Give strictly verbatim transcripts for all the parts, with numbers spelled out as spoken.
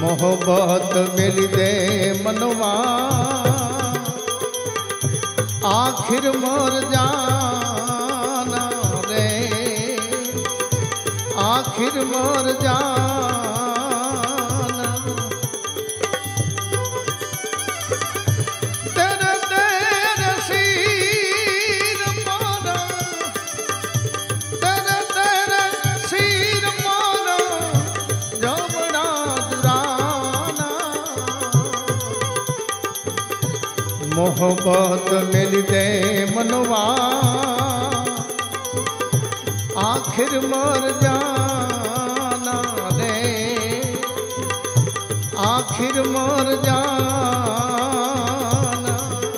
मोहब्बत मिली दे मनवा आखिर मर जाना रे, आखिर मर जाना। तेरे तेरे सिर मारा, तेरे तेरे सिर मारा जमना दुराना। मोहब्बत मिल दे मनवा आखिर मर जाना रे, आखिर मर जाना।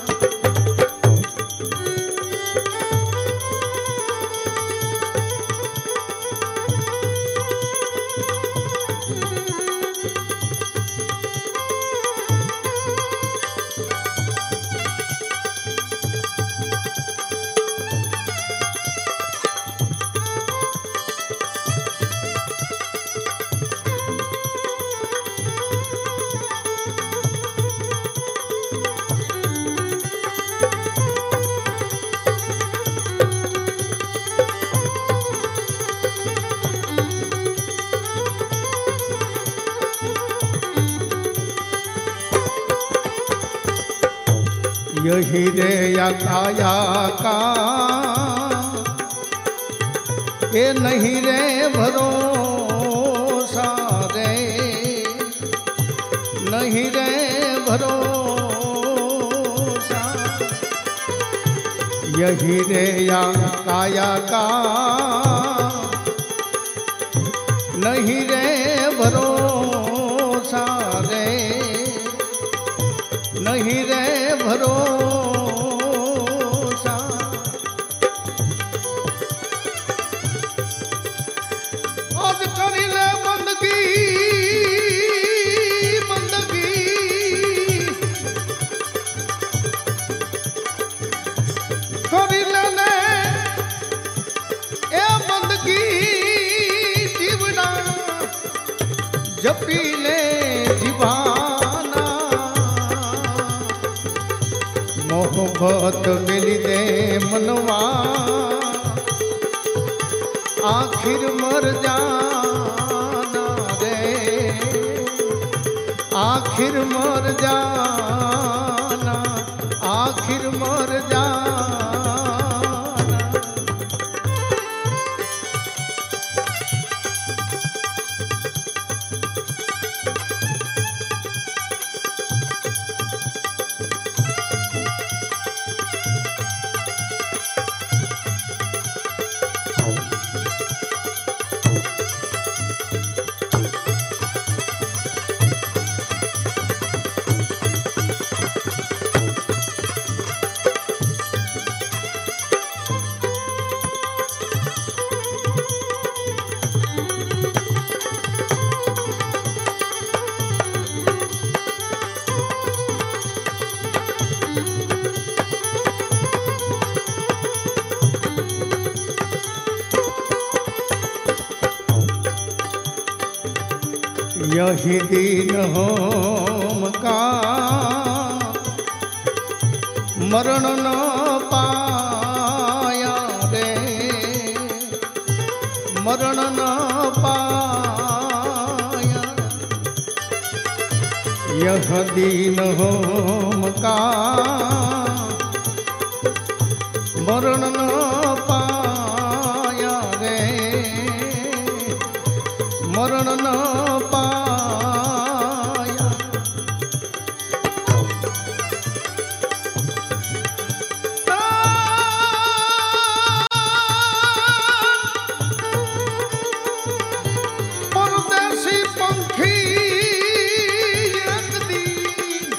यही रे या काया का ये नहीं रे भरोसा रे, नहीं रे भरोसा। यही रे या काया का नहीं रे भरोसा रे, नहीं रे भरोसा। आज करी ले बंदगी बंदगी, करी ले ले ए बंदगी जीवना जपी ले जीवाना। मोहब्बत मिली दे मनवा आखिर मर जाना रे, आखिर मर जाना, आखिर मर जाना। यही दिन होम का मरण न पाया रे, मरण न पाया। यह दिन होम का मरण न पाया रे, मरण न पाया। परदेसी पंखी एक दिन,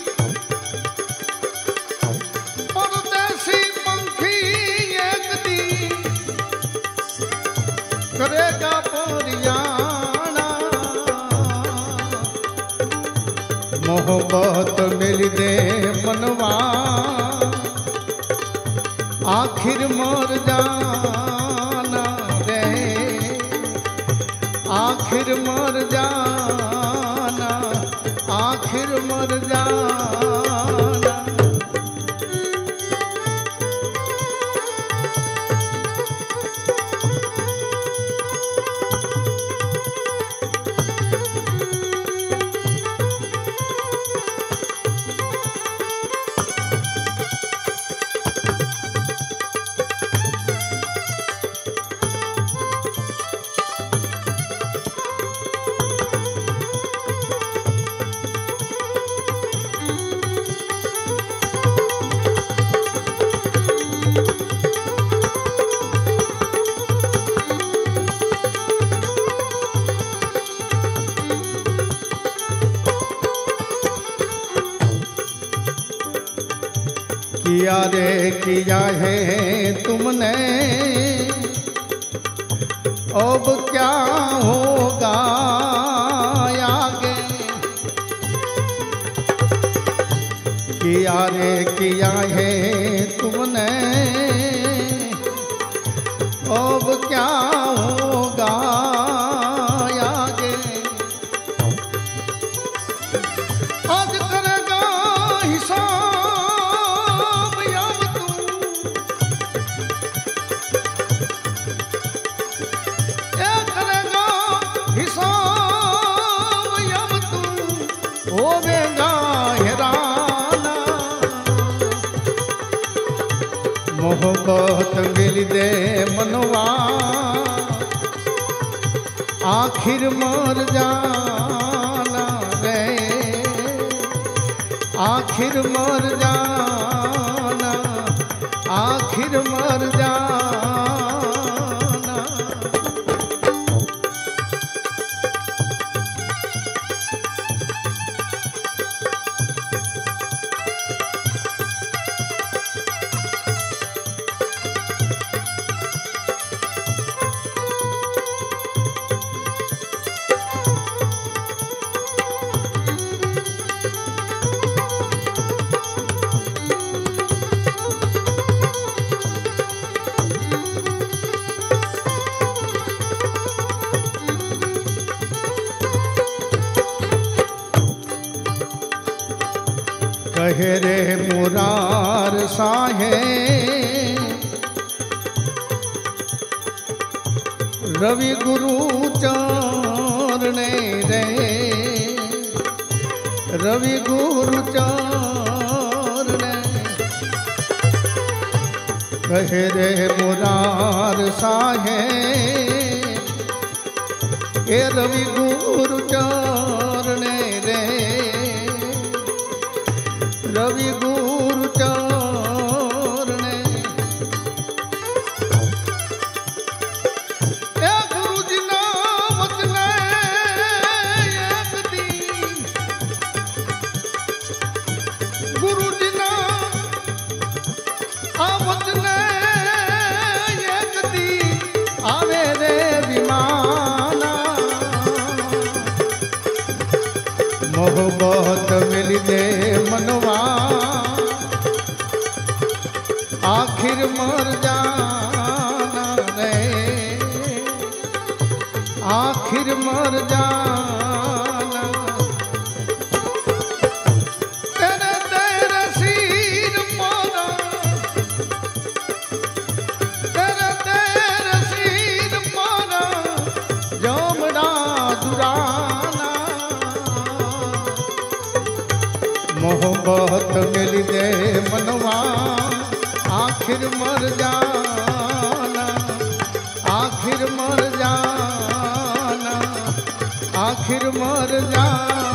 परदेसी पंखी एक दिन करेगा परियाना। मोहब्बत मिल दे मनवा आखिर मर जाना रे, आखिर मर जाना, किया रे किया है तुमने, अब क्या होगा आगे। किया रे किया है तुमने, अब क्या होगा आगे। आज करेगा हिसाब याद तू, ये करेगा हिसाब याद तू, होवेगा हैराना। मोहब्बत मिल दे मनवा, आखिर मर जाना रे, आखिर मर जाना, आखिर मर जाना। कहे रे मुरार साहे, रवि गुरु चरणे रे, रवि गुरु चरणे। कहे रे मुरार साहे, ए रवि गुरु चरणे रे, रवि गुरु चरणे। ए गुरु जी ना वचने एक दिन, गुरु जी ना आ वचने एक दिन आवे रे विमाना। मोहब्बत मिल दे मनवा, आखिर मर जाना रे, आखिर मर जाना। तेरे तेरे सिर पर, तेरे तेरे सिर पर जमड़ा दुराना। मोहब्बत मिल दे मनवा, आखिर मर जाना, आखिर मर जाना, आखिर मर जाना।